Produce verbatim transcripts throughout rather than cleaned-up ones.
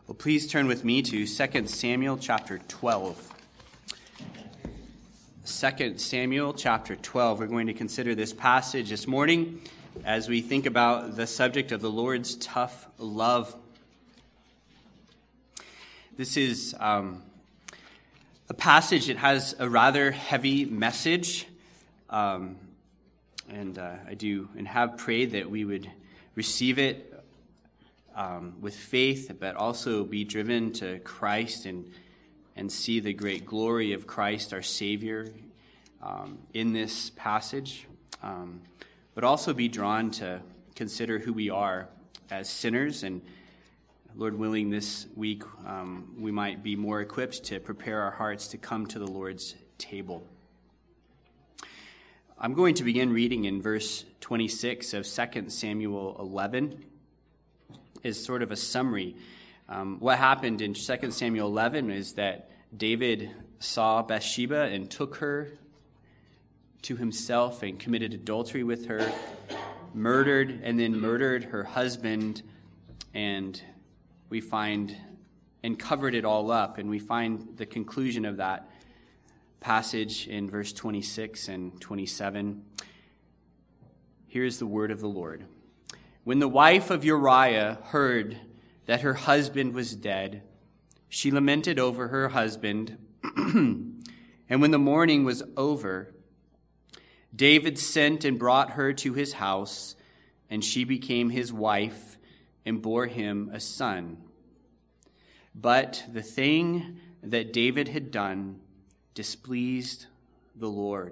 Well, please turn with me to Second Samuel chapter twelve. Second Samuel chapter twelve. We're going to consider this passage this morning as we think about the subject of the Lord's tough love. This is um, a passage that has a rather heavy message, um, and uh, I do and have prayed that we would receive it Um, with faith, but also be driven to Christ and and see the great glory of Christ, our Savior, um, in this passage, um, but also be drawn to consider who we are as sinners, and Lord willing, this week um, we might be more equipped to prepare our hearts to come to the Lord's table. I'm going to begin reading in verse twenty-six of Second Samuel eleven. Is sort of a summary. Um, what happened in Second Samuel eleven is that David saw Bathsheba and took her to himself and committed adultery with her, murdered and then murdered her husband, and we find, and covered it all up, and we find the conclusion of that passage in verse twenty-six and twenty-seven. Here's the word of the Lord. When the wife of Uriah heard that her husband was dead, she lamented over her husband. And when the mourning was over, David sent and brought her to his house, and she became his wife and bore him a son. But the thing that David had done displeased the Lord.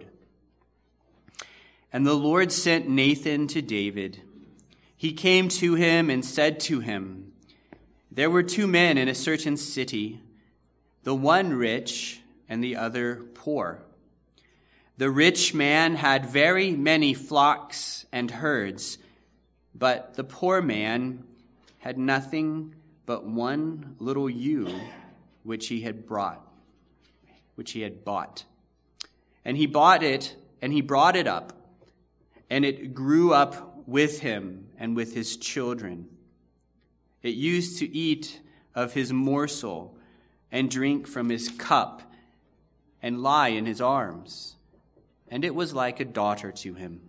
And the Lord sent Nathan to David. He came to him and said to him, "There were two men in a certain city, the one rich and the other poor. The rich man had very many flocks and herds, but the poor man had nothing but one little ewe which he had brought, which he had bought. And he bought it, and he brought it up, and it grew up with him and with his children. It used to eat of his morsel and drink from his cup and lie in his arms, and it was like a daughter to him.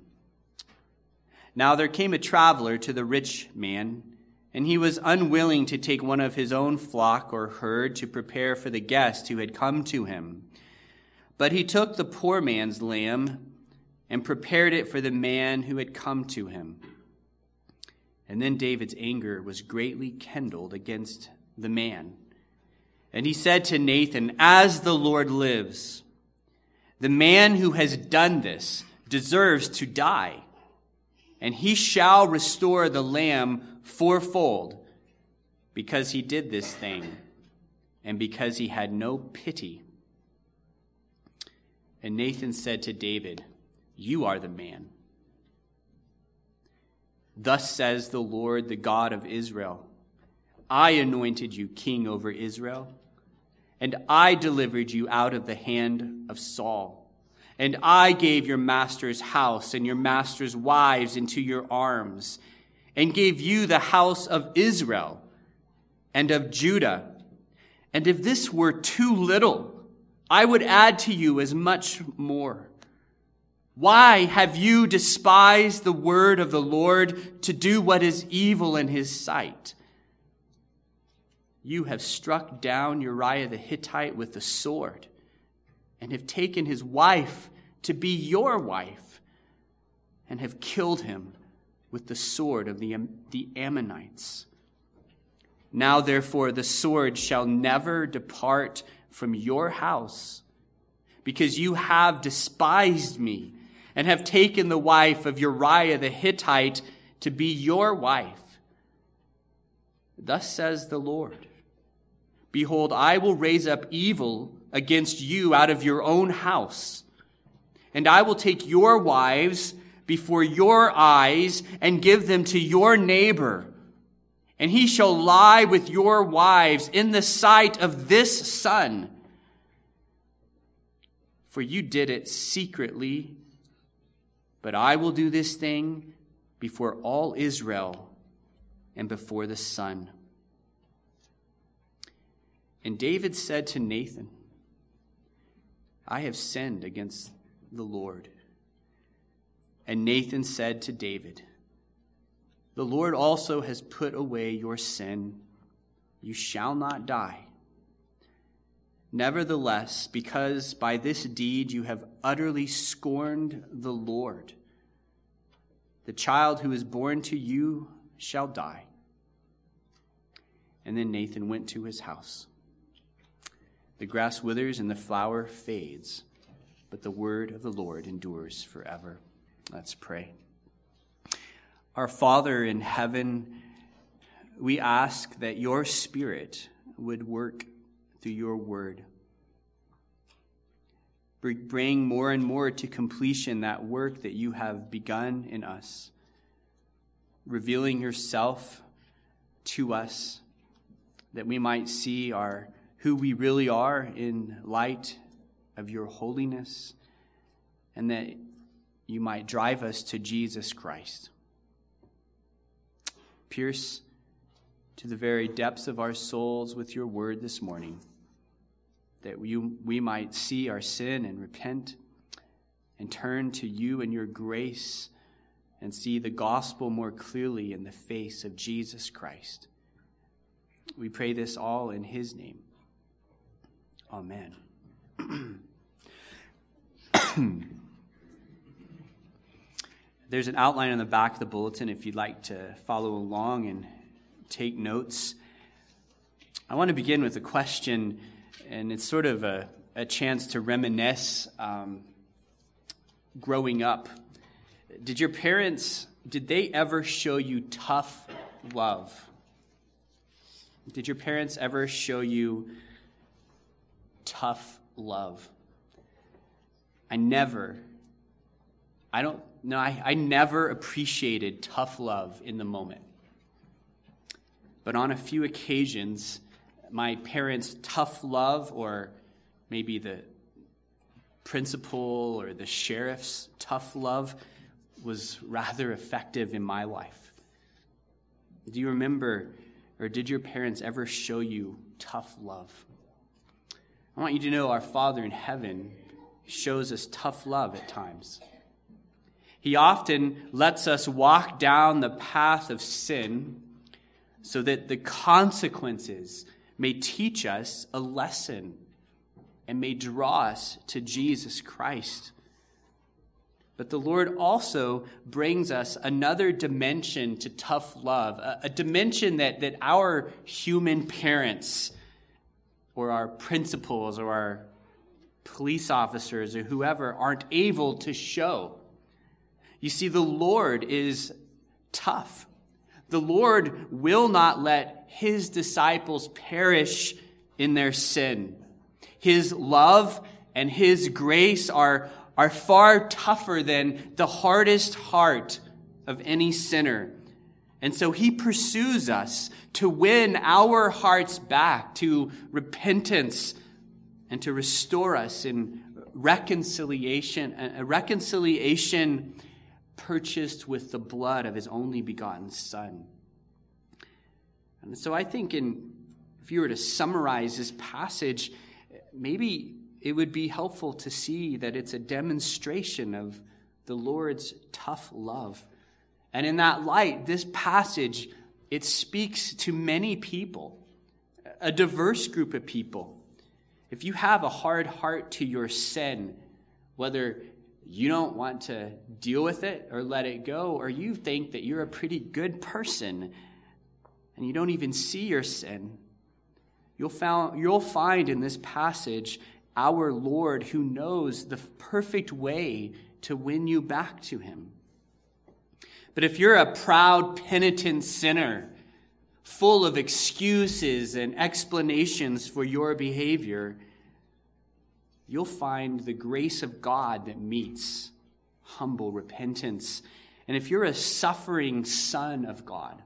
Now there came a traveler to the rich man, and he was unwilling to take one of his own flock or herd to prepare for the guest who had come to him. But he took the poor man's lamb and prepared it for the man who had come to him. And then David's anger was greatly kindled against the man. And he said to Nathan, "As the Lord lives, the man who has done this deserves to die, and he shall restore the lamb fourfold, because he did this thing, and because he had no pity." And Nathan said to David, "You are the man. Thus says the Lord, the God of Israel, I anointed you king over Israel, and I delivered you out of the hand of Saul, and I gave your master's house and your master's wives into your arms, and gave you the house of Israel and of Judah. And if this were too little, I would add to you as much more. Why have you despised the word of the Lord to do what is evil in his sight? You have struck down Uriah the Hittite with the sword, and have taken his wife to be your wife, and have killed him with the sword of the, the Ammonites. Now therefore the sword shall never depart from your house, because you have despised me, and have taken the wife of Uriah the Hittite to be your wife. Thus says the Lord, behold, I will raise up evil against you out of your own house, and I will take your wives before your eyes and give them to your neighbor, and he shall lie with your wives in the sight of this sun. For you did it secretly, but I will do this thing before all Israel and before the sun. And David said to Nathan, I have sinned against the Lord. And Nathan said to David, the Lord also has put away your sin. You shall not die. Nevertheless, because by this deed you have utterly scorned the Lord, the child who is born to you shall die. And then Nathan went to his house. The grass withers and the flower fades, but the word of the Lord endures forever. Let's pray. Our Father in heaven, we ask that your Spirit would work through your word. Bring more and more to completion that work that you have begun in us, revealing yourself to us, that we might see our who we really are in light of your holiness, and that you might drive us to Jesus Christ. Pierce to the very depths of our souls with your word this morning, that we, we might see our sin and repent and turn to you and your grace and see the gospel more clearly in the face of Jesus Christ. We pray this all in his name. Amen. There's an outline on the back of the bulletin if you'd like to follow along and take notes. I want to begin with a question, and it's sort of a, a chance to reminisce um, growing up. Did your parents, did they ever show you tough love? Did your parents ever show you tough love? I never, I don't, no, I, I never appreciated tough love in the moment. But on a few occasions, my parents' tough love, or maybe the principal or the sheriff's tough love, was rather effective in my life. Do you remember, or did your parents ever show you tough love? I want you to know our Father in heaven shows us tough love at times. He often lets us walk down the path of sin so that the consequences may teach us a lesson and may draw us to Jesus Christ. But the Lord also brings us another dimension to tough love, a, a dimension that, that our human parents or our principals or our police officers or whoever aren't able to show. You see, the Lord is tough. The Lord will not let his disciples perish in their sin. His love and his grace are, are far tougher than the hardest heart of any sinner. And so he pursues us to win our hearts back to repentance and to restore us in reconciliation, a reconciliation purchased with the blood of his only begotten Son. And so I think in, if you were to summarize this passage, maybe it would be helpful to see that it's a demonstration of the Lord's tough love. And in that light, this passage, it speaks to many people, a diverse group of people. If you have a hard heart to your sin, whether you don't want to deal with it or let it go, or you think that you're a pretty good person and you don't even see your sin, you'll, found, you'll find in this passage our Lord who knows the perfect way to win you back to him. But if you're a proud, penitent sinner, full of excuses and explanations for your behavior, you'll find the grace of God that meets humble repentance. And if you're a suffering son of God,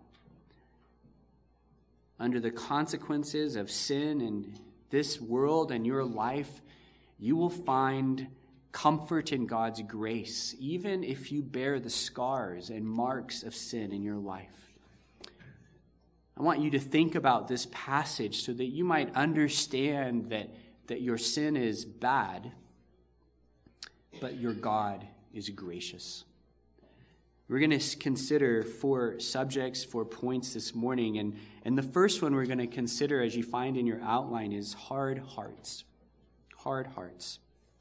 under the consequences of sin in this world and your life, you will find comfort in God's grace, even if you bear the scars and marks of sin in your life. I I want you to think about this passage so that you might understand that, that your sin is bad, but your God is gracious. We're going to consider four subjects, four points this morning. And, and the first one we're going to consider, as you find in your outline, is hard hearts. Hard hearts.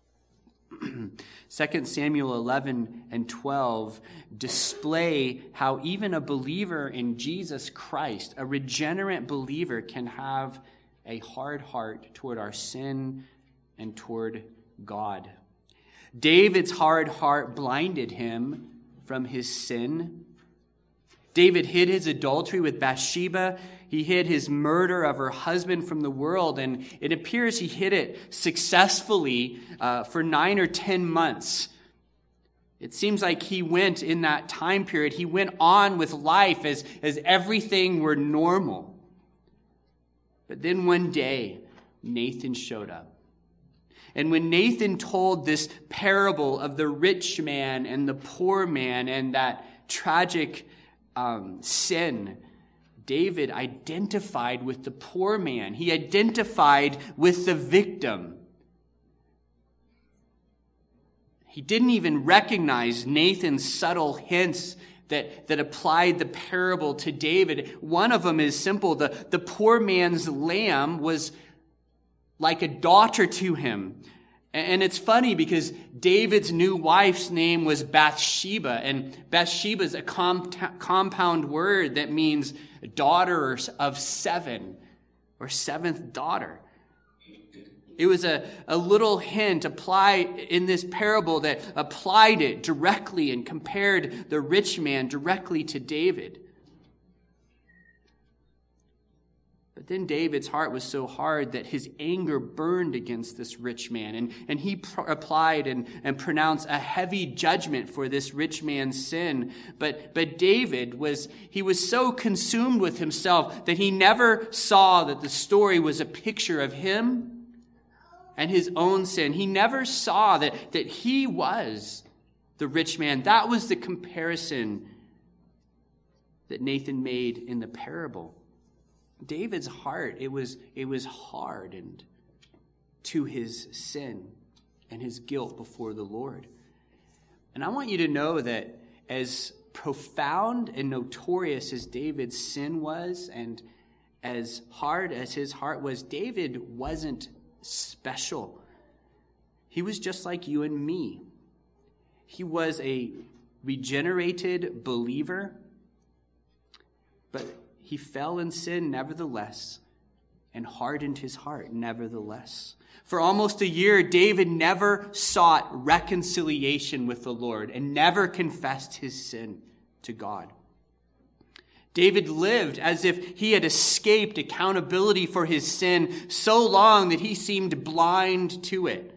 Second Samuel eleven and twelve display how even a believer in Jesus Christ, a regenerate believer, can have a hard heart toward our sin and toward God. David's hard heart blinded him from his sin. David hid his adultery with Bathsheba. He hid his murder of her husband from the world, and it appears he hid it successfully uh, for nine or ten months. It seems like he went in that time period, he went on with life as, as everything were normal. But then one day, Nathan showed up. And when Nathan told this parable of the rich man and the poor man and that tragic um, sin, David identified with the poor man. He identified with the victim. He didn't even recognize Nathan's subtle hints that, that applied the parable to David. One of them is simple. The, the poor man's lamb was like a daughter to him. And it's funny because David's new wife's name was Bathsheba, and Bathsheba is a comp- compound word that means daughter of seven, or seventh daughter. It was a, a little hint applied in this parable that applied it directly and compared the rich man directly to David. But then David's heart was so hard that his anger burned against this rich man. And, and he pr- applied and, and pronounced a heavy judgment for this rich man's sin. But, but David was, he was so consumed with himself that he never saw that the story was a picture of him and his own sin. He never saw that, that he was the rich man. That was the comparison that Nathan made in the parable. David's heart, it was, it was hardened to his sin and his guilt before the Lord. And I want you to know that as profound and notorious as David's sin was, and as hard as his heart was, David wasn't special. He was just like you and me. He was a regenerated believer, but he fell in sin nevertheless and hardened his heart nevertheless. For almost a year, David never sought reconciliation with the Lord and never confessed his sin to God. David lived as if he had escaped accountability for his sin so long that he seemed blind to it.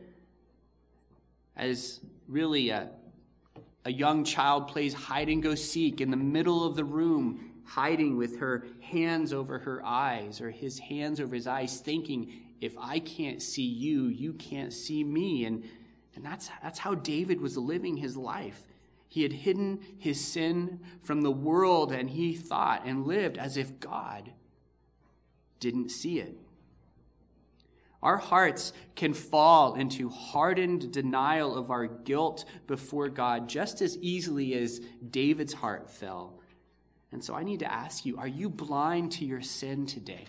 As really a, a young child plays hide and go seek in the middle of the room, hiding with her hands over her eyes, or his hands over his eyes, thinking, if I can't see you, you can't see me. And, and that's, that's how David was living his life. He had hidden his sin from the world, and he thought and lived as if God didn't see it. Our hearts can fall into hardened denial of our guilt before God just as easily as David's heart fell. And so I need to ask you, are you blind to your sin today?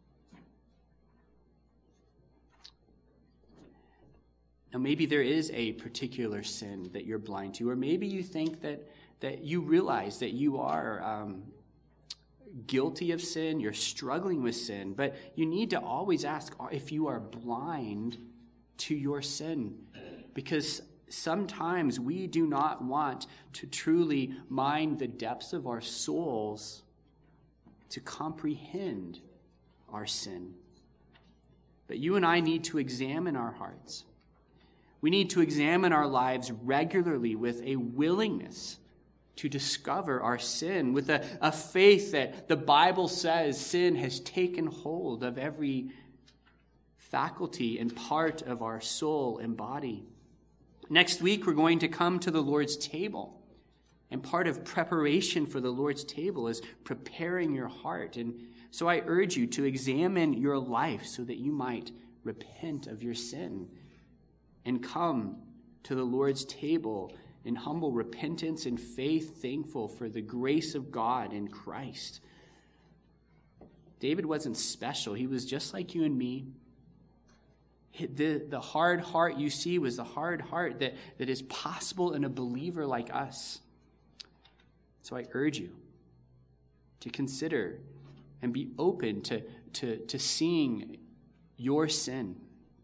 Now, maybe there is a particular sin that you're blind to, or maybe you think that, that you realize that you are um, guilty of sin, you're struggling with sin, but you need to always ask if you are blind to your sin, because sometimes we do not want to truly mind the depths of our souls to comprehend our sin. But you and I need to examine our hearts. We need to examine our lives regularly with a willingness to discover our sin, with a, a faith that the Bible says sin has taken hold of every faculty and part of our soul and body. Next week, we're going to come to the Lord's table. And part of preparation for the Lord's table is preparing your heart. And So I urge you to examine your life so that you might repent of your sin and come to the Lord's table in humble repentance and faith, thankful for the grace of God in Christ. David wasn't special. He was just like you and me. The, the hard heart you see was the hard heart that, that is possible in a believer like us. So I urge you to consider and be open to, to, to seeing your sin.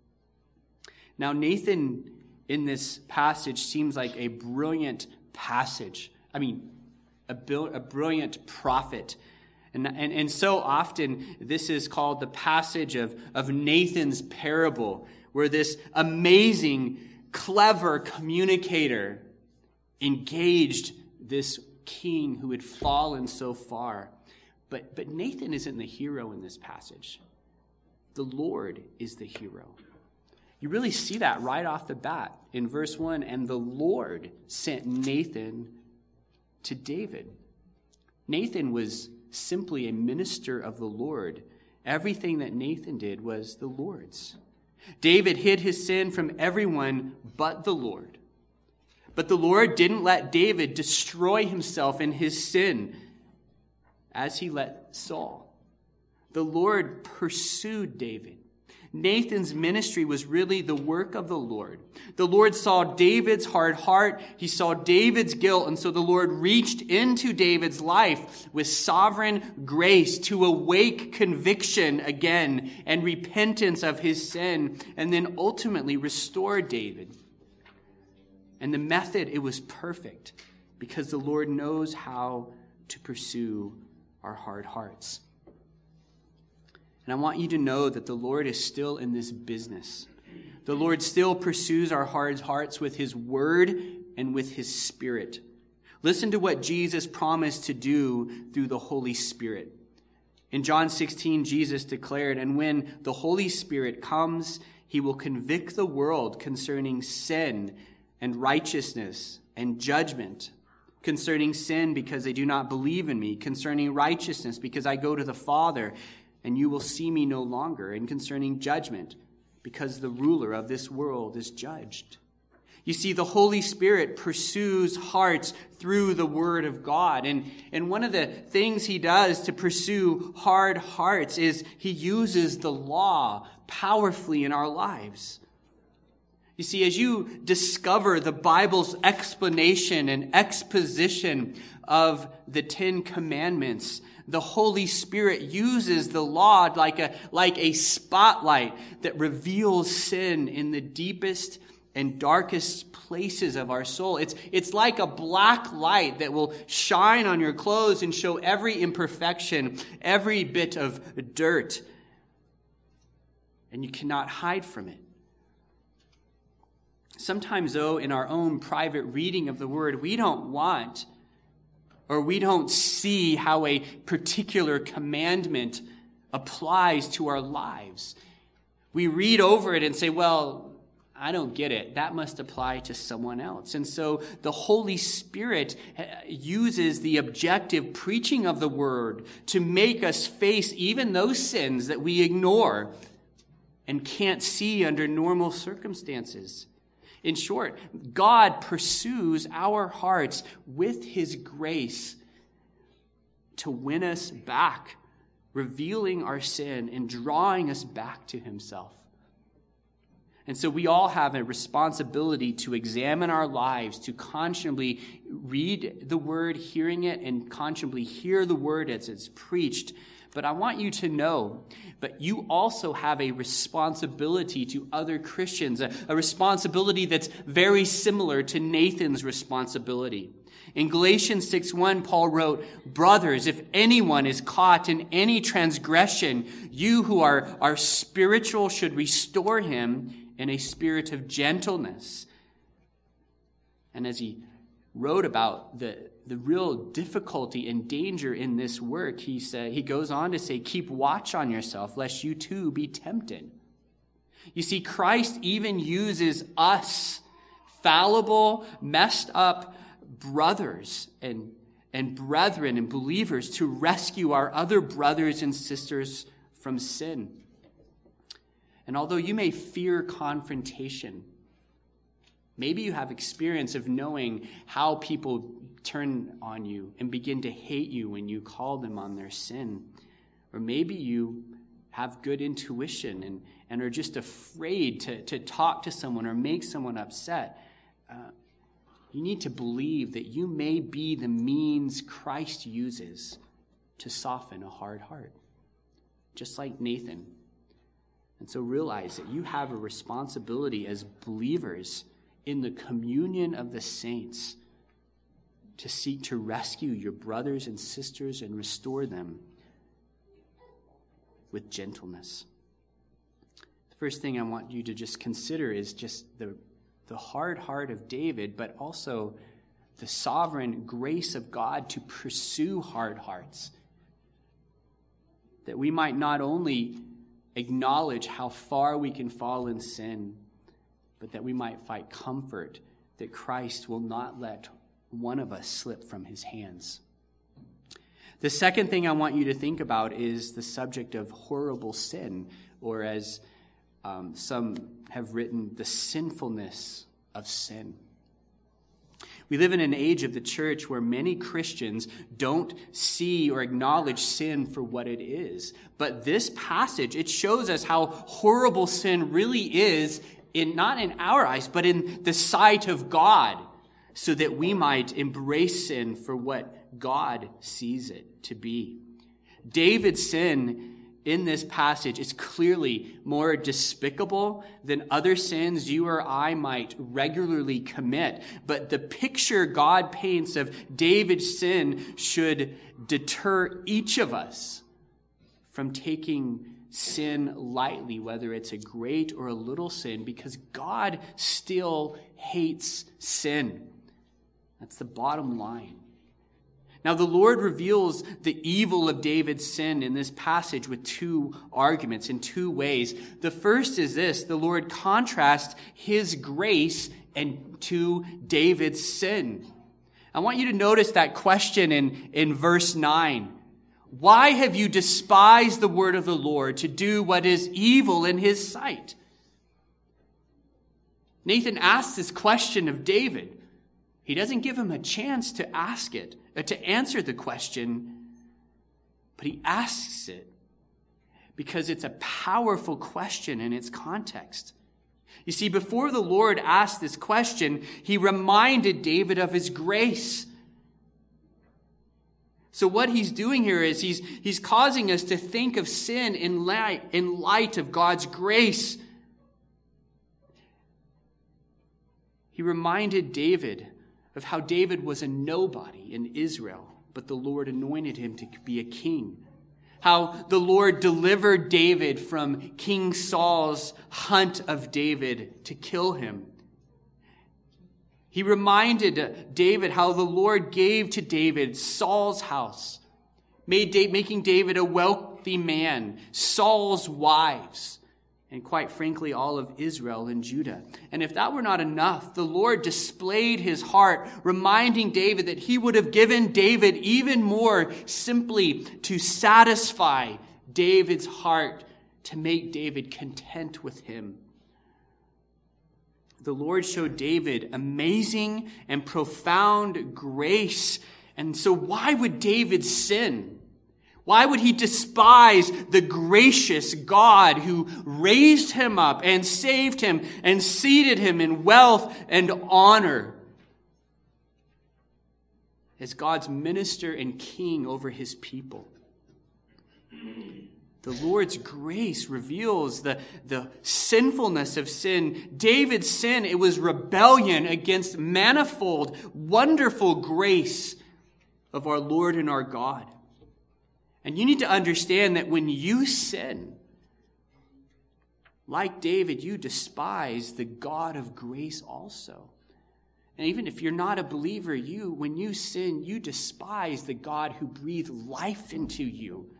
Now, Nathan in this passage seems like a brilliant passage. I mean, a, a brilliant prophet. And, and, and so often this is called the passage of, of Nathan's parable, where this amazing, clever communicator engaged this king who had fallen so far. But, but Nathan isn't the hero in this passage. The Lord is the hero. You really see that right off the bat in verse one. And the Lord sent Nathan to David. Nathan was simply a minister of the Lord. Everything that Nathan did was the Lord's. David hid his sin from everyone but the Lord. But the Lord didn't let David destroy himself in his sin as he let Saul. The Lord pursued David. Nathan's ministry was really the work of the Lord. The Lord saw David's hard heart. He saw David's guilt. And so the Lord reached into David's life with sovereign grace to awake conviction again and repentance of his sin, and then ultimately restore David. And the method, it was perfect because the Lord knows how to pursue our hard hearts. And I want you to know that the Lord is still in this business. The Lord still pursues our hard hearts with his word and with his spirit. Listen to what Jesus promised to do through the Holy Spirit. In John sixteen, Jesus declared, "And when the Holy Spirit comes, he will convict the world concerning sin and righteousness and judgment. Concerning sin, because they do not believe in me. Concerning righteousness, because I go to the Father, and you will see me no longer. And concerning judgment, because the ruler of this world is judged." You see, the Holy Spirit pursues hearts through the Word of God. And, and one of the things he does to pursue hard hearts is he uses the law powerfully in our lives. You see, as you discover the Bible's explanation and exposition of the Ten Commandments, the Holy Spirit uses the law like a, like a spotlight that reveals sin in the deepest and darkest places of our soul. It's, it's like a black light that will shine on your clothes and show every imperfection, every bit of dirt. And you cannot hide from it. Sometimes, though, in our own private reading of the Word, we don't want or we don't see how a particular commandment applies to our lives. We read over it and say, well, I don't get it. That must apply to someone else. And so the Holy Spirit uses the objective preaching of the Word to make us face even those sins that we ignore and can't see under normal circumstances. In short, God pursues our hearts with his grace to win us back, revealing our sin and drawing us back to himself. And so we all have a responsibility to examine our lives, to consciously read the Word, hearing it, and consciously hear the Word as it's preached. But I want you to know, but you also have a responsibility to other Christians, a, a responsibility that's very similar to Nathan's responsibility. In Galatians six one, Paul wrote, "Brothers, if anyone is caught in any transgression, you who are, are spiritual should restore him in a spirit of gentleness." And as he wrote about the the real difficulty and danger in this work, he said, he goes on to say, "Keep watch on yourself, lest you too be tempted." You see, Christ even uses us, fallible, messed up brothers and and brethren and believers to rescue our other brothers and sisters from sin. And although you may fear confrontation, maybe you have experience of knowing how people turn on you and begin to hate you when you call them on their sin. Or maybe you have good intuition and, and are just afraid to, to talk to someone or make someone upset. Uh, you need to believe that you may be the means Christ uses to soften a hard heart, just like Nathan. And so realize that you have a responsibility as believers in the communion of the saints to seek to rescue your brothers and sisters and restore them with gentleness. The first thing I want you to just consider is just the, the hard heart of David, but also the sovereign grace of God to pursue hard hearts. That we might not only acknowledge how far we can fall in sin, but that we might find comfort that Christ will not let one of us slip from his hands. The second thing I want you to think about is the subject of horrible sin, or as um, some have written, the sinfulness of sin. We live in an age of the church where many Christians don't see or acknowledge sin for what it is. But this passage, it shows us how horrible sin really is, in not in our eyes, but in the sight of God, so that we might embrace sin for what God sees it to be. David's sin in this passage is clearly more despicable than other sins you or I might regularly commit. But the picture God paints of David's sin should deter each of us from taking sin lightly, whether it's a great or a little sin, because God still hates sin. That's the bottom line. Now, the Lord reveals the evil of David's sin in this passage with two arguments, in two ways. The first is this: the Lord contrasts his grace and to David's sin. I want you to notice that question in, in verse nine. Why have you despised the word of the Lord to do what is evil in his sight? Nathan asks this question of David. He doesn't give him a chance to ask it, or to answer the question, but he asks it because it's a powerful question in its context. You see, before the Lord asked this question, he reminded David of his grace. So what he's doing here is he's, he's causing us to think of sin in light, in light of God's grace. He reminded David of how David was a nobody in Israel, but the Lord anointed him to be a king. How the Lord delivered David from King Saul's hunt of David to kill him. He reminded David how the Lord gave to David Saul's house, made making David a wealthy man, Saul's wives, and quite frankly, all of Israel and Judah. And if that were not enough, the Lord displayed his heart, reminding David that he would have given David even more, simply to satisfy David's heart, to make David content with him. The Lord showed David amazing and profound grace. And so why would David sin? Why would he despise the gracious God who raised him up and saved him and seated him in wealth and honor as God's minister and king over his people? The Lord's grace reveals the, the sinfulness of sin. David's sin, it was rebellion against manifold, wonderful grace of our Lord and our God. And you need to understand that when you sin, like David, you despise the God of grace also. And even if you're not a believer, you, when you sin, you despise the God who breathed life into you.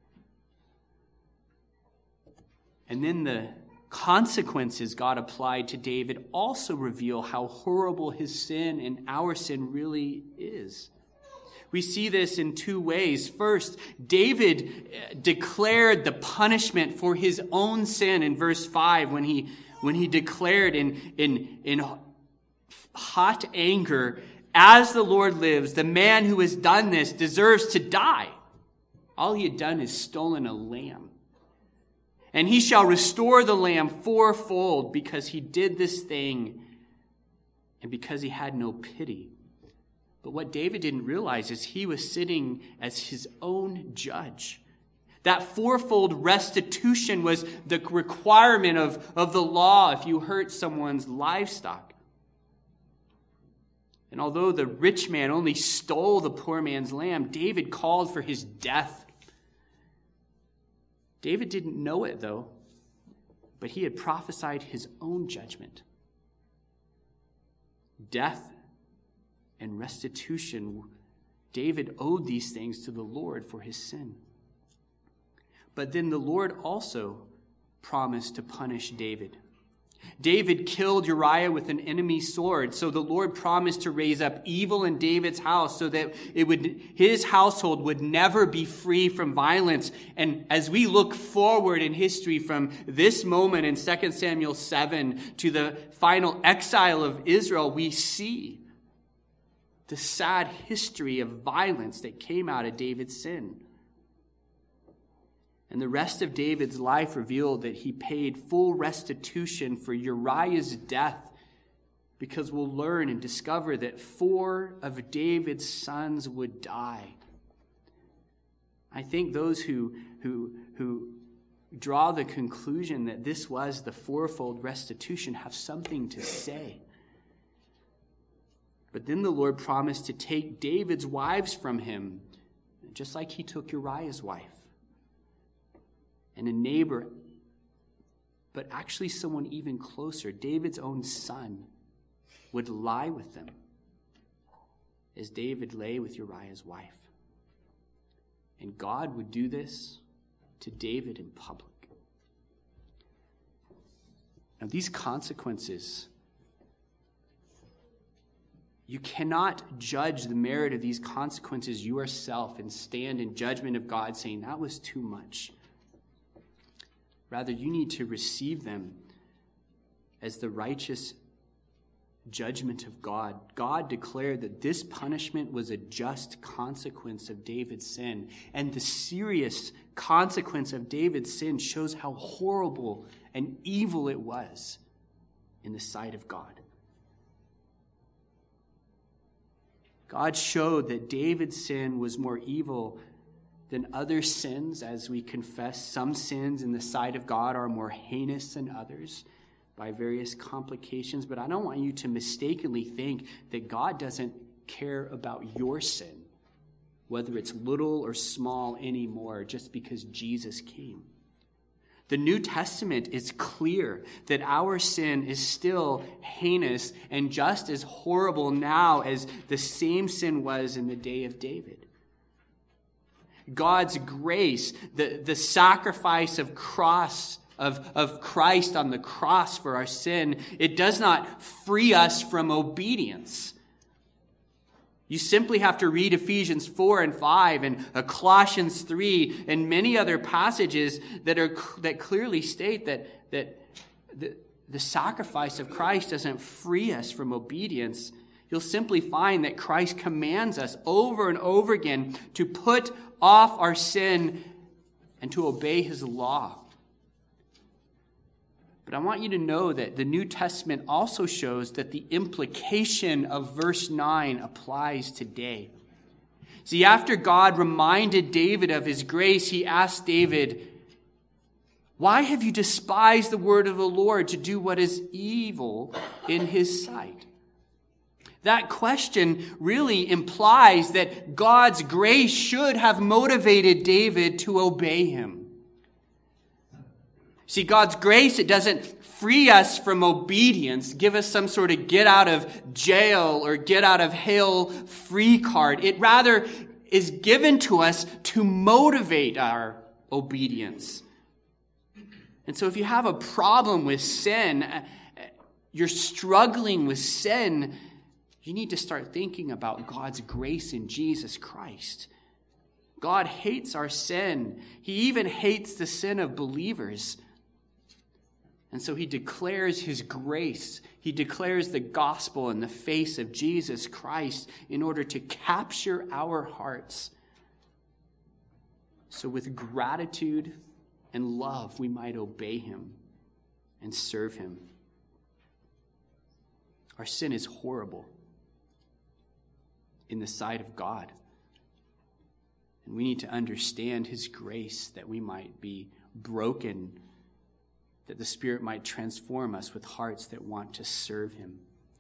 And then the consequences God applied to David also reveal how horrible his sin and our sin really is. We see this in two ways. First, David declared the punishment for his own sin in verse five when he when he declared in, in, in hot anger, "As the Lord lives, the man who has done this deserves to die." All he had done is stolen a lamb. "And he shall restore the lamb fourfold because he did this thing and because he had no pity." But what David didn't realize is he was sitting as his own judge. That fourfold restitution was the requirement of, of the law if you hurt someone's livestock. And although the rich man only stole the poor man's lamb, David called for his death. David didn't know it, though, but he had prophesied his own judgment. Death and restitution, David owed these things to the Lord for his sin. But then the Lord also promised to punish David. David killed Uriah with an enemy sword, so the Lord promised to raise up evil in David's house so that it would, his household would never be free from violence. And as we look forward in history from this moment in Second Samuel seven to the final exile of Israel, we see the sad history of violence that came out of David's sin. And the rest of David's life revealed that he paid full restitution for Uriah's death, because we'll learn and discover that four of David's sons would die. I think those who, who, who draw the conclusion that this was the fourfold restitution have something to say. But then the Lord promised to take David's wives from him, just like he took Uriah's wife. And a neighbor, but actually someone even closer, David's own son, would lie with them as David lay with Uriah's wife. And God would do this to David in public. Now, these consequences, you cannot judge the merit of these consequences yourself and stand in judgment of God saying, that was too much. Rather, you need to receive them as the righteous judgment of God. God declared that this punishment was a just consequence of David's sin. And the serious consequence of David's sin shows how horrible and evil it was in the sight of God. God showed that David's sin was more evil than other sins, as we confess. Some sins in the sight of God are more heinous than others by various complications. But I don't want you to mistakenly think that God doesn't care about your sin, whether it's little or small anymore, just because Jesus came. The New Testament is clear that our sin is still heinous and just as horrible now as the same sin was in the day of David. God's grace, the, the sacrifice of cross of, of Christ on the cross for our sin, it does not free us from obedience. You simply have to read Ephesians four and five and uh, Colossians three and many other passages that are that clearly state that, that the, the sacrifice of Christ doesn't free us from obedience. You'll simply find that Christ commands us over and over again to put off our sin and to obey his law. But I want you to know that the New Testament also shows that the implication of verse nine applies today. See, after God reminded David of his grace, he asked David, "Why have you despised the word of the Lord to do what is evil in his sight?" That question really implies that God's grace should have motivated David to obey him. See, God's grace, it doesn't free us from obedience, give us some sort of get out of jail or get out of hell free card. It rather is given to us to motivate our obedience. And so if you have a problem with sin, you're struggling with sin, you need to start thinking about God's grace in Jesus Christ. God hates our sin. He even hates the sin of believers. And so he declares his grace. He declares the gospel in the face of Jesus Christ in order to capture our hearts. So with gratitude and love, we might obey him and serve him. Our sin is horrible in the sight of God. And we need to understand his grace that we might be broken, that the Spirit might transform us with hearts that want to serve him.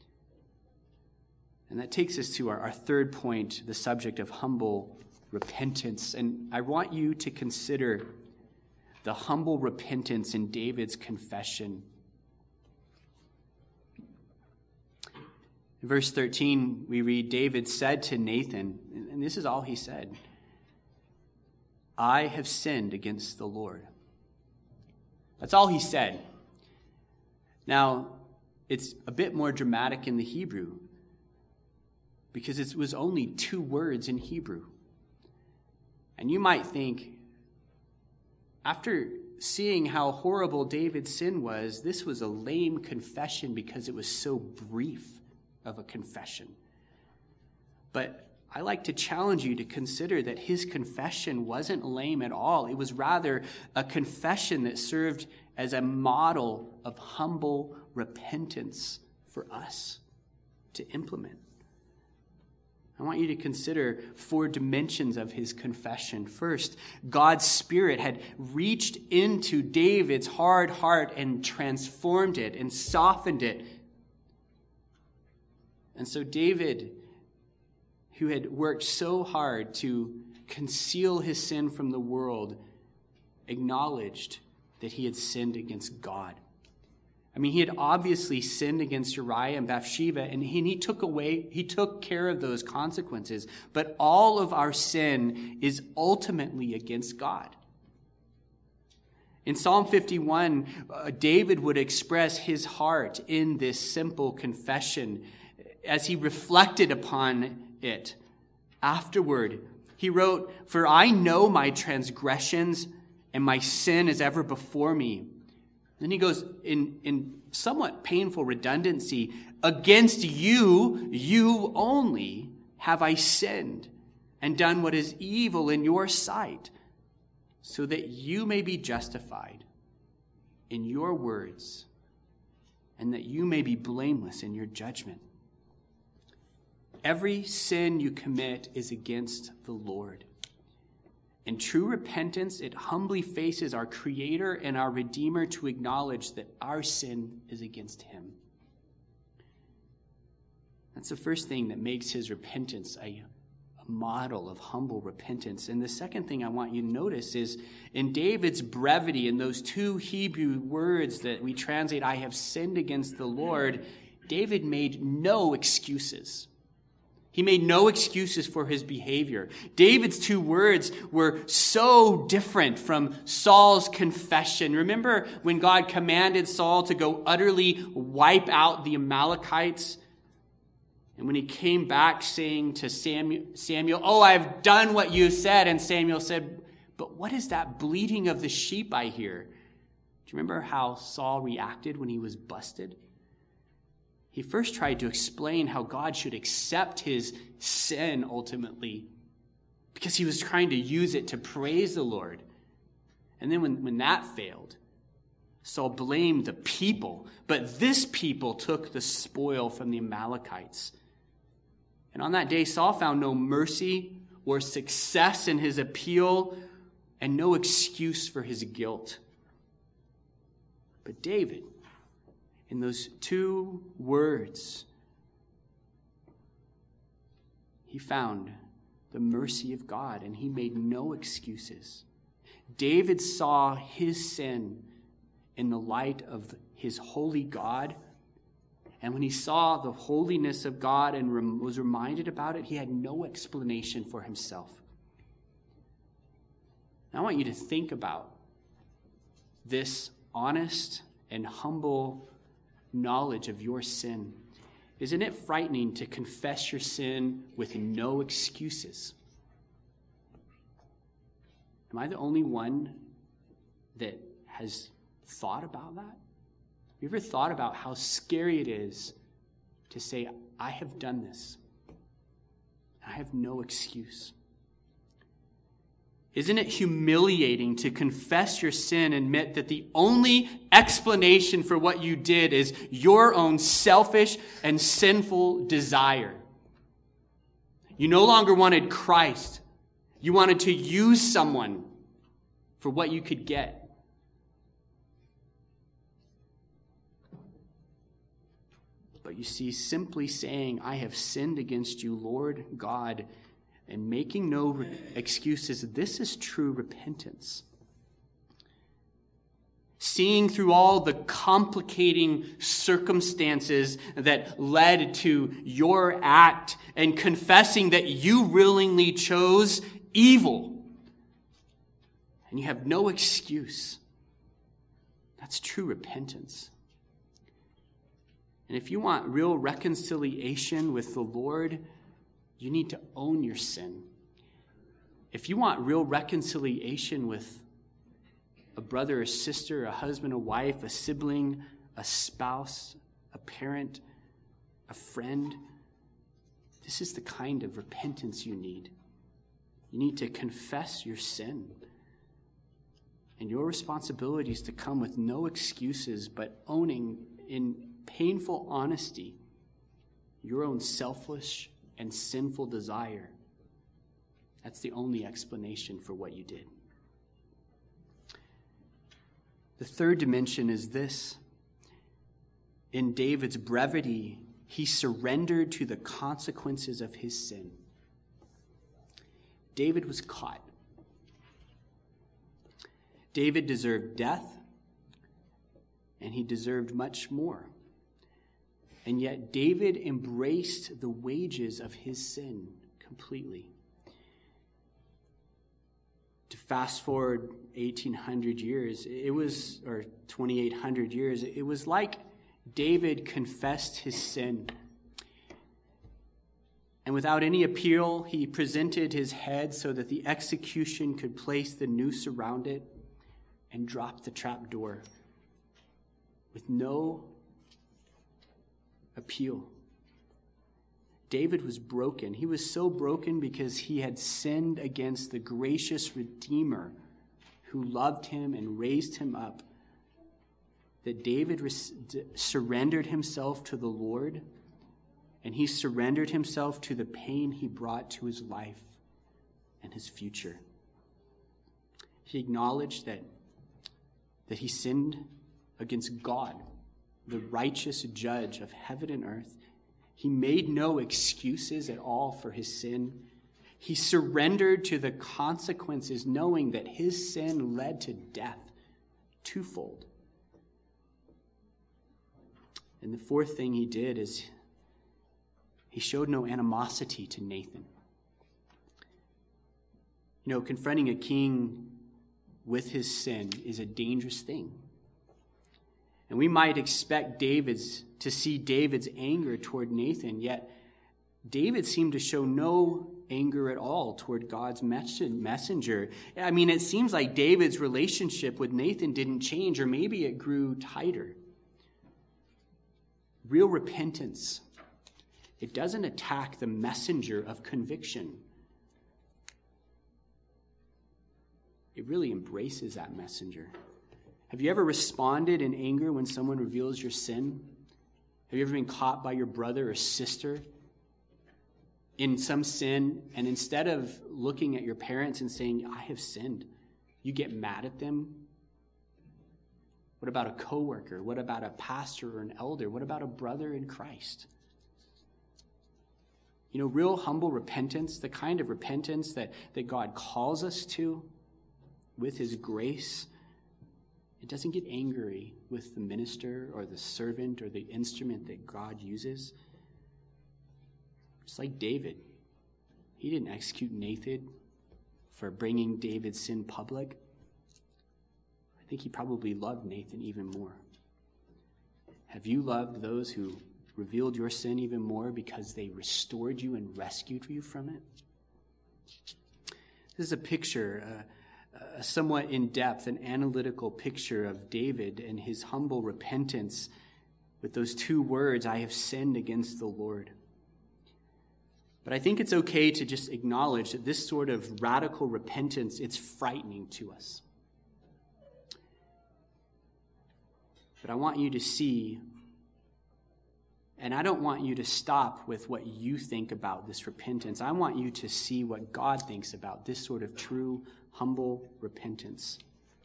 And that takes us to our, our third point, the subject of humble repentance. And I want you to consider the humble repentance in David's confession. In verse thirteen, we read, David said to Nathan, and this is all he said, I have sinned against the Lord. That's all he said. Now, it's a bit more dramatic in the Hebrew because it was only two words in Hebrew. And you might think, after seeing how horrible David's sin was, this was a lame confession because it was so brief of a confession. But I like to challenge you to consider that his confession wasn't lame at all. It was rather a confession that served as a model of humble repentance for us to implement. I want you to consider four dimensions of his confession. First, God's Spirit had reached into David's hard heart and transformed it and softened it. And so David, who had worked so hard to conceal his sin from the world, acknowledged that he had sinned against God. I mean, he had obviously sinned against Uriah and Bathsheba, and he, and he took away, he took care of those consequences. But all of our sin is ultimately against God. In Psalm fifty-one, uh, David would express his heart in this simple confession as he reflected upon it. Afterward, he wrote, For I know my transgressions, and my sin is ever before me. Then he goes in, in somewhat painful redundancy, Against you, you only, have I sinned, and done what is evil in your sight, so that you may be justified in your words, and that you may be blameless in your judgment. Every sin you commit is against the Lord. In true repentance, it humbly faces our Creator and our Redeemer to acknowledge that our sin is against him. That's the first thing that makes his repentance a, a model of humble repentance. And the second thing I want you to notice is in David's brevity, in those two Hebrew words that we translate, I have sinned against the Lord, David made no excuses. He made no excuses for his behavior. David's two words were so different from Saul's confession. Remember when God commanded Saul to go utterly wipe out the Amalekites? And when he came back saying to Samuel, Samuel, oh, I've done what you said. And Samuel said, but what is that bleating of the sheep I hear? Do you remember how Saul reacted when he was busted? He first tried to explain how God should accept his sin ultimately because he was trying to use it to praise the Lord. And then when, when that failed, Saul blamed the people, but this people took the spoil from the Amalekites. And on that day, Saul found no mercy or success in his appeal and no excuse for his guilt. But David, in those two words, he found the mercy of God, and he made no excuses. David saw his sin in the light of his holy God, and when he saw the holiness of God and rem- was reminded about it, he had no explanation for himself. Now I want you to think about this honest and humble knowledge of your sin. Isn't it frightening to confess your sin with no excuses? Am I the only one that has thought about that? Have you ever thought about how scary it is to say, I have done this. I have no excuse. Isn't it humiliating to confess your sin and admit that the only explanation for what you did is your own selfish and sinful desire? You no longer wanted Christ. You wanted to use someone for what you could get. But you see, simply saying, I have sinned against you, Lord God, and making no excuses, this is true repentance. Seeing through all the complicating circumstances that led to your act and confessing that you willingly chose evil. And you have no excuse. That's true repentance. And if you want real reconciliation with the Lord, you need to own your sin. If you want real reconciliation with a brother, a sister, a husband, a wife, a sibling, a spouse, a parent, a friend, this is the kind of repentance you need. You need to confess your sin. And your responsibility is to come with no excuses, but owning in painful honesty your own selfish and sinful desire. That's the only explanation for what you did. The third dimension is this. In David's brevity, he surrendered to the consequences of his sin. David was caught. David deserved death, and he deserved much more. And yet David embraced the wages of his sin completely. To fast forward eighteen hundred years, it was, or twenty-eight hundred years, it was like David confessed his sin. And without any appeal, he presented his head so that the execution could place the noose around it and drop the trap door with no appeal. David was broken. He was so broken because he had sinned against the gracious Redeemer who loved him and raised him up, that David res- surrendered himself to the Lord, and he surrendered himself to the pain he brought to his life and his future. He acknowledged that, that he sinned against God, the righteous judge of heaven and earth. He made no excuses at all for his sin. He surrendered to the consequences, knowing that his sin led to death twofold. And the fourth thing he did is he showed no animosity to Nathan. You know, confronting a king with his sin is a dangerous thing. And we might expect David's to see David's anger toward Nathan, yet David seemed to show no anger at all toward God's messenger. I mean, it seems like David's relationship with Nathan didn't change, or maybe it grew tighter. Real repentance, it doesn't attack the messenger of conviction. It really embraces that messenger. Have you ever responded in anger when someone reveals your sin? Have you ever been caught by your brother or sister in some sin, and instead of looking at your parents and saying, I have sinned, you get mad at them? What about a coworker? What about a pastor or an elder? What about a brother in Christ? You know, real humble repentance, the kind of repentance that, that God calls us to with his grace, it doesn't get angry with the minister or the servant or the instrument that God uses. Just like David. He didn't execute Nathan for bringing David's sin public. I think he probably loved Nathan even more. Have you loved those who revealed your sin even more because they restored you and rescued you from it? This is a picture, uh, a somewhat in-depth and analytical picture of David and his humble repentance with those two words, I have sinned against the Lord. But I think it's okay to just acknowledge that this sort of radical repentance, it's frightening to us. But I want you to see, and I don't want you to stop with what you think about this repentance. I want you to see what God thinks about this sort of true, humble repentance.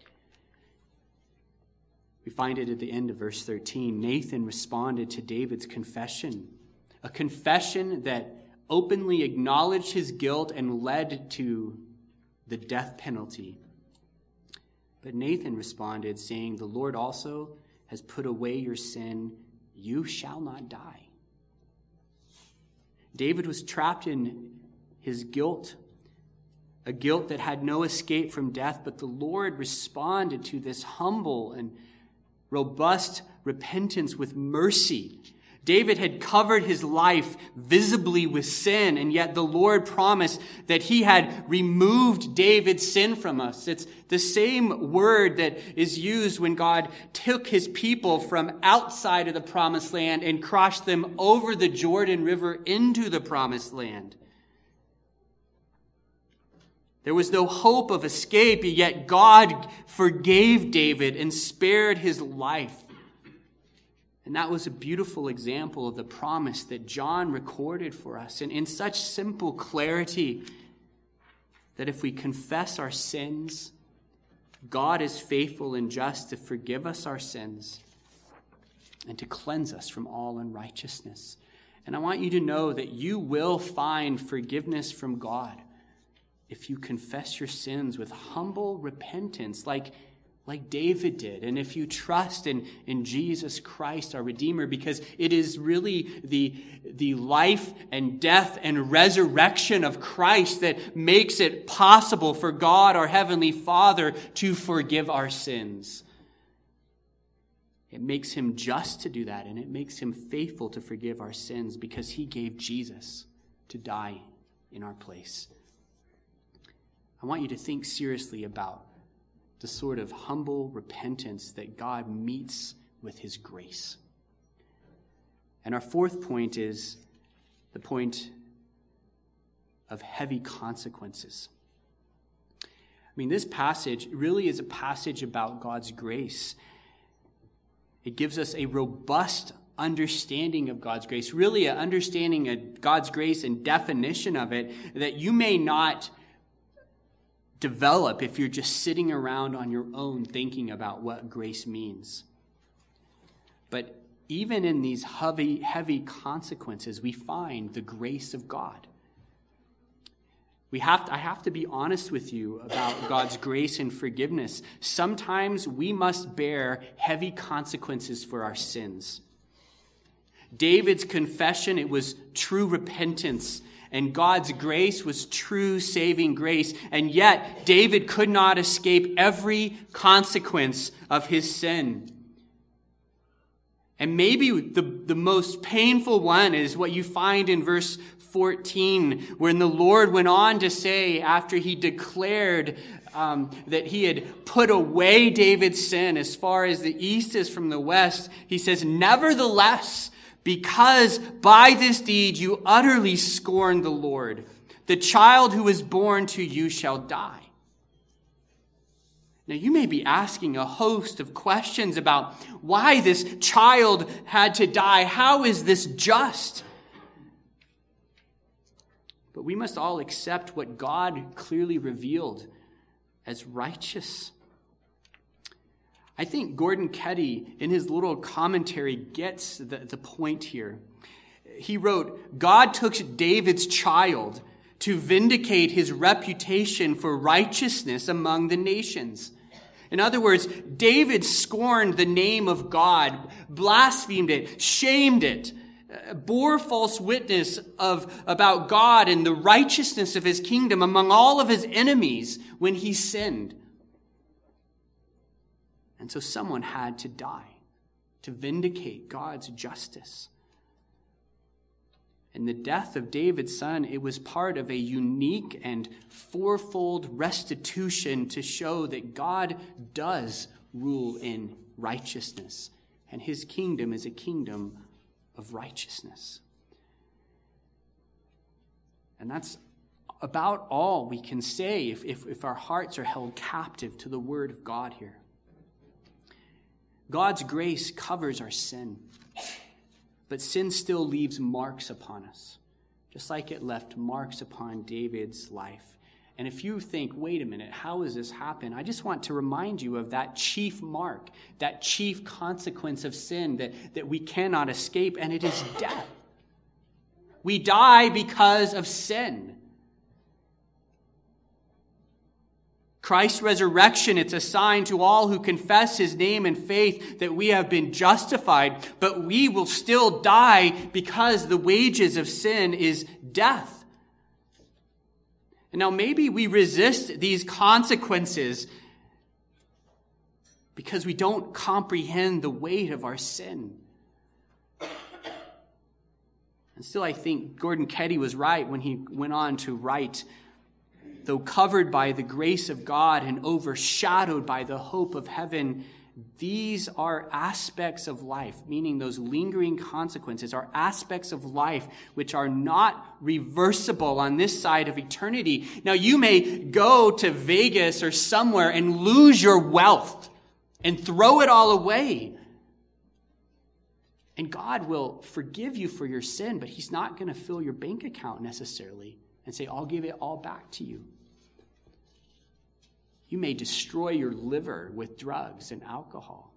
We find it at the end of verse thirteen. Nathan responded to David's confession, a confession that openly acknowledged his guilt and led to the death penalty. But Nathan responded, saying, the Lord also has put away your sin. You shall not die. David was trapped in his guilt, a guilt that had no escape from death, but the Lord responded to this humble and robust repentance with mercy. David had covered his life visibly with sin, and yet the Lord promised that he had removed David's sin from us. It's the same word that is used when God took his people from outside of the promised land and crossed them over the Jordan River into the promised land. There was no hope of escape, yet God forgave David and spared his life. And that was a beautiful example of the promise that John recorded for us. And in such simple clarity that if we confess our sins, God is faithful and just to forgive us our sins and to cleanse us from all unrighteousness. And I want you to know that you will find forgiveness from God if you confess your sins with humble repentance, like Like David did, and if you trust in, in Jesus Christ, our Redeemer, because it is really the, the life and death and resurrection of Christ that makes it possible for God, our Heavenly Father, to forgive our sins. It makes him just to do that, and it makes him faithful to forgive our sins because he gave Jesus to die in our place. I want you to think seriously about the sort of humble repentance that God meets with his grace. And our fourth point is the point of heavy consequences. I mean, this passage really is a passage about God's grace. It gives us a robust understanding of God's grace, really an understanding of God's grace and definition of it that you may not develop if you're just sitting around on your own thinking about what grace means. But even in these heavy, heavy consequences, we find the grace of God. We have to, I have to be honest with you about God's grace and forgiveness. Sometimes we must bear heavy consequences for our sins. David's confession, it was true repentance. And God's grace was true saving grace. And yet, David could not escape every consequence of his sin. And maybe the, the most painful one is what you find in verse fourteen, when the Lord went on to say, after he declared um, that he had put away David's sin as far as the east is from the west, he says, nevertheless, because by this deed you utterly scorned the Lord, the child who was born to you shall die. Now you may be asking a host of questions about why this child had to die. How is this just? But we must all accept what God clearly revealed as righteous. I think Gordon Ketty, in his little commentary, gets the, the point here. He wrote, God took David's child to vindicate his reputation for righteousness among the nations. In other words, David scorned the name of God, blasphemed it, shamed it, bore false witness of about God and the righteousness of his kingdom among all of his enemies when he sinned. And so someone had to die to vindicate God's justice. And the death of David's son, it was part of a unique and fourfold restitution to show that God does rule in righteousness, and his kingdom is a kingdom of righteousness. And that's about all we can say if, if, if our hearts are held captive to the word of God here. God's grace covers our sin, but sin still leaves marks upon us, just like it left marks upon David's life. And if you think, wait a minute, how does this happen? I just want to remind you of that chief mark, that chief consequence of sin that, that we cannot escape, and it is death. We die because of sin. Christ's resurrection, it's a sign to all who confess his name in faith that we have been justified, but we will still die because the wages of sin is death. And now maybe we resist these consequences because we don't comprehend the weight of our sin. And still, I think Gordon Keddy was right when he went on to write, though covered by the grace of God and overshadowed by the hope of heaven, these are aspects of life, meaning those lingering consequences, are aspects of life which are not reversible on this side of eternity. Now, you may go to Vegas or somewhere and lose your wealth and throw it all away. And God will forgive you for your sin, but he's not going to fill your bank account necessarily and say, I'll give it all back to you. You may destroy your liver with drugs and alcohol.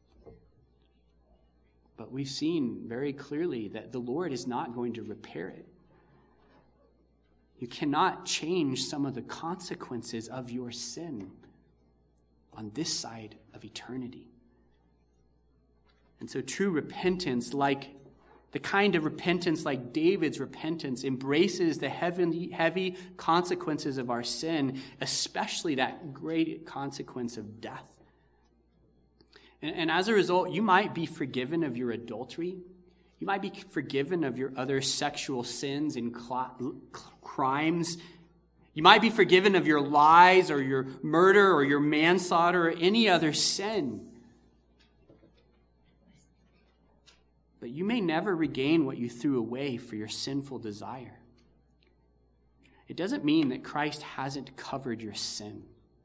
But we've seen very clearly that the Lord is not going to repair it. You cannot change some of the consequences of your sin on this side of eternity. And so true repentance, like the kind of repentance like David's repentance, embraces the heavy, heavy consequences of our sin, especially that great consequence of death. And, and as a result, you might be forgiven of your adultery. You might be forgiven of your other sexual sins and cl- crimes. You might be forgiven of your lies or your murder or your manslaughter or any other sin. But you may never regain what you threw away for your sinful desire. It doesn't mean that Christ hasn't covered your sin.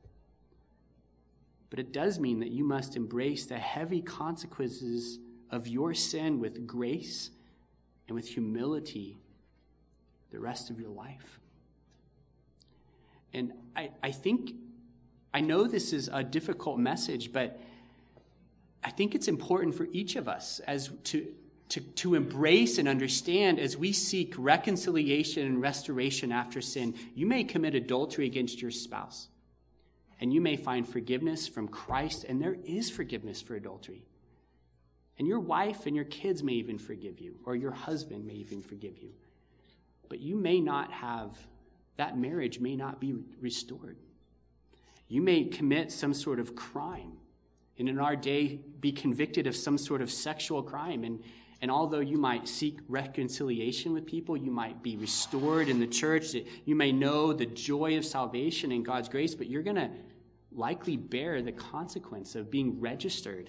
But it does mean that you must embrace the heavy consequences of your sin with grace and with humility the rest of your life. And I, I think, I know this is a difficult message, but I think it's important for each of us as to To, to embrace and understand as we seek reconciliation and restoration after sin. You may commit adultery against your spouse, and you may find forgiveness from Christ, and there is forgiveness for adultery. And your wife and your kids may even forgive you, or your husband may even forgive you. But you may not have, that marriage may not be restored. You may commit some sort of crime, and in our day be convicted of some sort of sexual crime, and And although you might seek reconciliation with people, you might be restored in the church, you may know the joy of salvation and God's grace, but you're going to likely bear the consequence of being registered.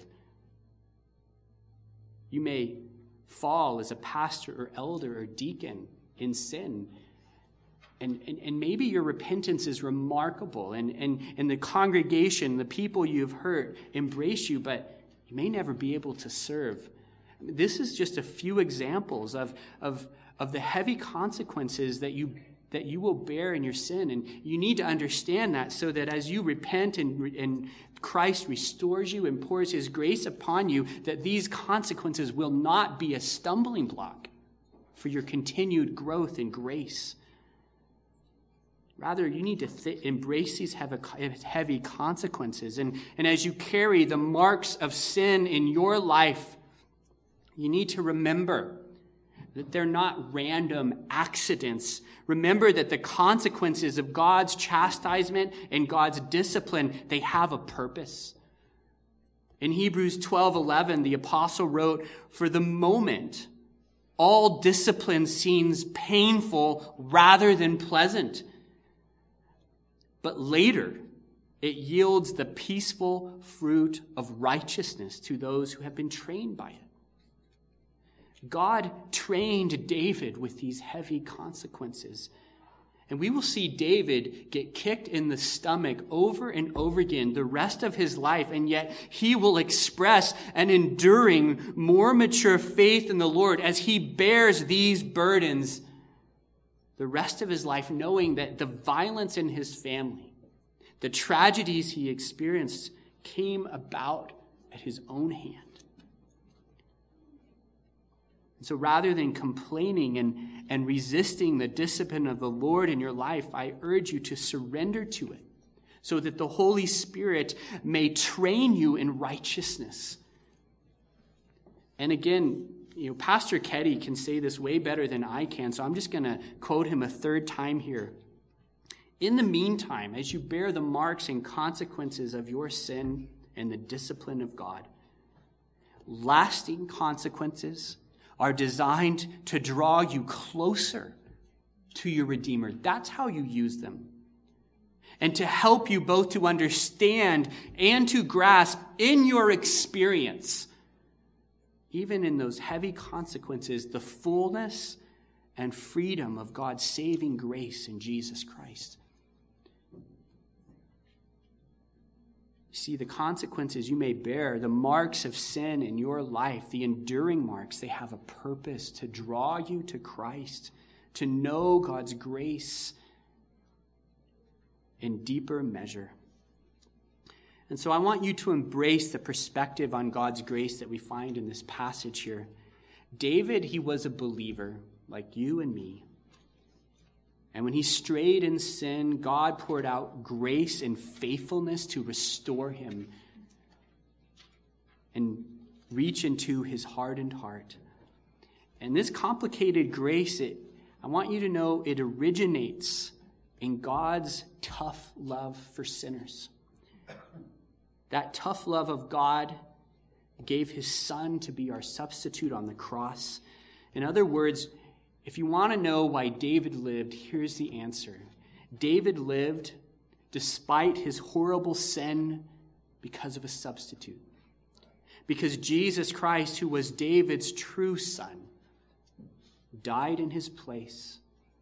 You may fall as a pastor or elder or deacon in sin. And, and, and maybe your repentance is remarkable, and, and, and the congregation, the people you've hurt, embrace you, but you may never be able to serve. This is just a few examples of, of, of the heavy consequences that you that you will bear in your sin. And you need to understand that so that as you repent and, and Christ restores you and pours his grace upon you, that these consequences will not be a stumbling block for your continued growth in grace. Rather, you need to th- embrace these heavy, heavy consequences. And, and as you carry the marks of sin in your life, you need to remember that they're not random accidents. Remember that the consequences of God's chastisement and God's discipline, they have a purpose. In Hebrews twelve eleven, the apostle wrote, "For the moment, All discipline seems painful rather than pleasant. But later, it yields the peaceful fruit of righteousness to those who have been trained by it. God trained David with these heavy consequences. And we will see David get kicked in the stomach over and over again the rest of his life, and yet he will express an enduring, more mature faith in the Lord as he bears these burdens the rest of his life, knowing that the violence in his family, the tragedies he experienced, came about at his own hand. So rather than complaining and, and resisting the discipline of the Lord in your life, I urge you to surrender to it so that the Holy Spirit may train you in righteousness. And again, you know, Pastor Ketty can say this way better than I can, so I'm just going to quote him a third time here. In the meantime, as you bear the marks and consequences of your sin and the discipline of God, lasting consequences are designed to draw you closer to your Redeemer. That's how you use them. And to help you both to understand and to grasp in your experience, even in those heavy consequences, the fullness and freedom of God's saving grace in Jesus Christ. See, the consequences you may bear, the marks of sin in your life, the enduring marks, they have a purpose to draw you to Christ, to know God's grace in deeper measure. And so I want you to embrace the perspective on God's grace that we find in this passage here. David, he was a believer like you and me. And when he strayed in sin, God poured out grace and faithfulness to restore him and reach into his hardened heart. And this complicated grace, it, I want you to know it originates in God's tough love for sinners. That tough love of God gave his Son to be our substitute on the cross. In other words, if you want to know why David lived, here's the answer. David lived despite his horrible sin because of a substitute. Because Jesus Christ, who was David's true son, died in his place.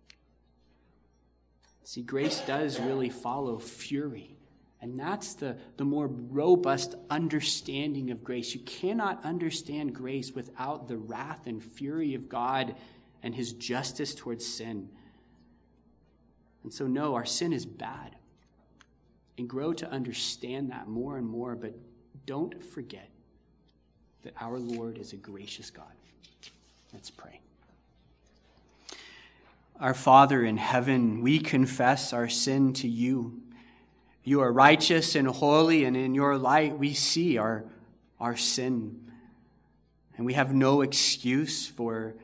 See, grace does really follow fury. And that's the, the more robust understanding of grace. You cannot understand grace without the wrath and fury of God and his justice towards sin. And so, no, our sin is bad. And grow to understand that more and more, but don't forget that our Lord is a gracious God. Let's pray. Our Father in heaven, we confess our sin to you. You are righteous and holy, and in your light we see our, our sin. And we have no excuse for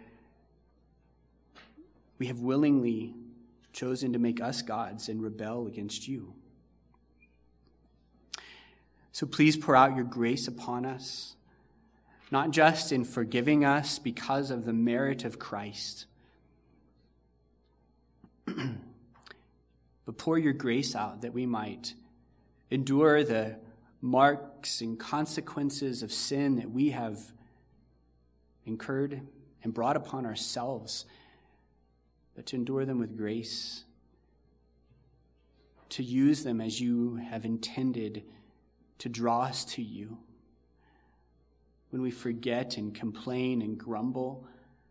we have willingly chosen to make us gods and rebel against you. So please pour out your grace upon us, not just in forgiving us because of the merit of Christ, but pour your grace out that we might endure the marks and consequences of sin that we have incurred and brought upon ourselves, but to endure them with grace, to use them as you have intended to draw us to you. When we forget and complain and grumble,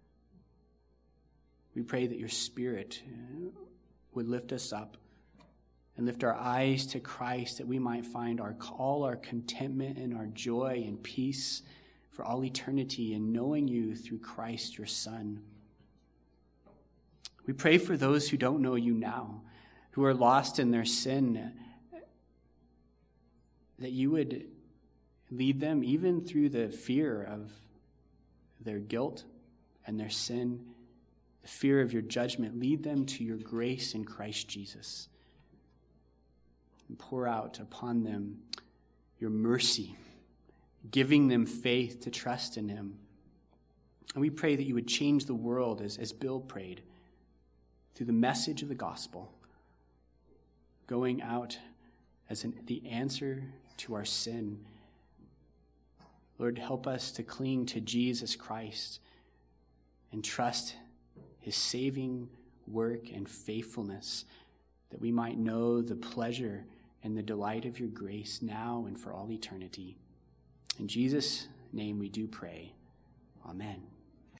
we pray that your Spirit would lift us up and lift our eyes to Christ, that we might find our all our contentment and our joy and peace for all eternity in knowing you through Christ, your Son. We pray for those who don't know you now, who are lost in their sin, that you would lead them even through the fear of their guilt and their sin, the fear of your judgment. Lead them to your grace in Christ Jesus. And pour out upon them your mercy, giving them faith to trust in him. And we pray that you would change the world as, as Bill prayed, through the message of the gospel, going out as an, the answer to our sin. Lord, help us to cling to Jesus Christ and trust his saving work and faithfulness, that we might know the pleasure and the delight of your grace now and for all eternity. In Jesus' name we do pray. Amen.